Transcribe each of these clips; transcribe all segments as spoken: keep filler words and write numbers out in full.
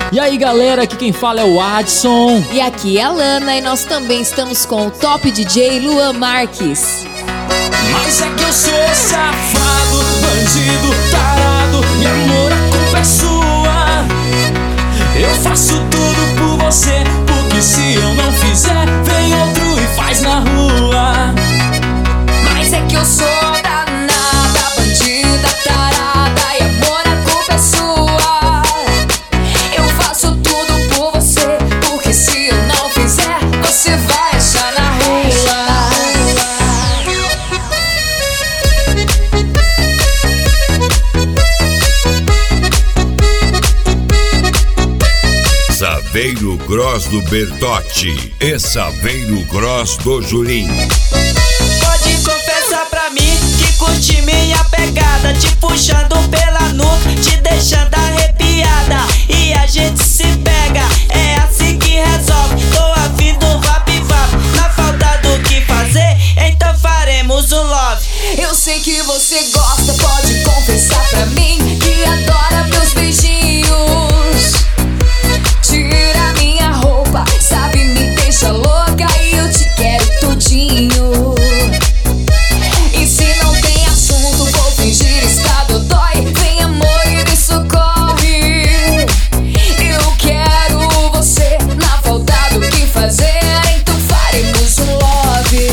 E aí galera, aqui quem fala é o Adson. E aqui é a Lana e nós também estamos com o top D J Luan Marques. Mas é que eu sou safado, bandido, tarado, e amor, a culpa é sua. Eu faço tudo por você, porque se eu não fizer, vem outro e faz na rua. Mas é que eu sou danada, bandida, tarada, e amor, a culpa é sua. Eu faço tudo por você, porque se eu não fizer, você vai achar na rua. Saveiro Gross do Bertotti e Saveiro Gross do Julim. Pode confessar pra mim que curte minha pegada, te puxando pela nuca, te deixando arrepiada, e a gente se pega, é assim que resolve. Tô afim do vap-vap, na falta do que fazer, então faremos um love. Eu sei que você gosta, pode confessar pra mim que adora meus beijinhos. Tira minha roupa, sabe, me deixa louca e eu te quero tudinho. E se não tem assunto, vou fingir estado dói. Vem amor e me socorre. Eu quero você, na falta do que fazer, então faremos um love.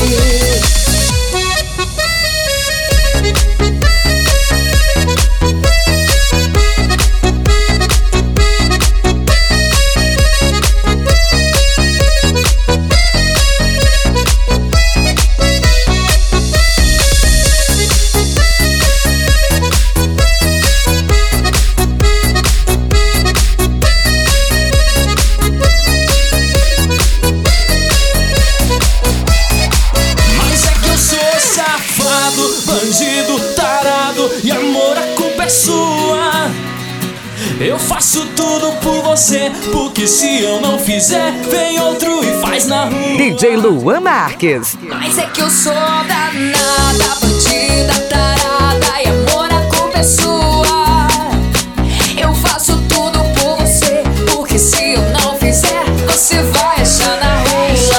Bandido, tarado, e amor, a culpa é sua. Eu faço tudo por você, porque se eu não fizer, vem outro e faz na rua. D J Luan Marques. Mas é que eu sou danada, bandida, tarada, e amor, a culpa é sua. Eu faço tudo por você, porque se eu não fizer, você vai achar na rua.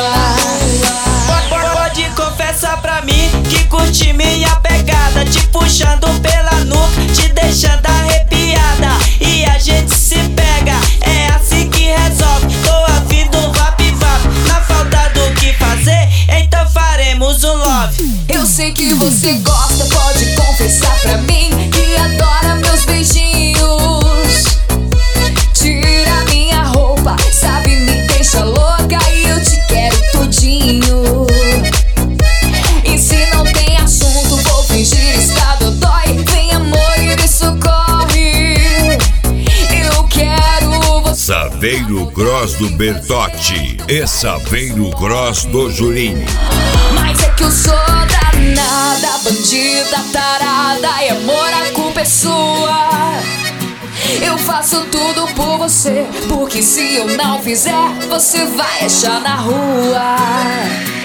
Pode confessar pra mim que curte minha pegada, te puxando pela nuca, te deixando arrepiada, e a gente se pega, é assim que resolve. Tô afim do vap-vap, na falta do que fazer, então faremos um love. Eu sei que você gosta, pode confessar pra mim que adora meus beijinhos. Tira minha roupa, sabe, me deixa louca e eu te quero tudinho. E se não tem assunto, vou fingir estado dói. Vem amor e me socorre. Eu quero você. Saveiro Gross do Bertotti e Saveiro Gross do Julim. Mas é que eu sou danada, bandida, tarada, e amor, a culpa é sua. Eu faço tudo por você, porque se eu não fizer, você vai achar na rua.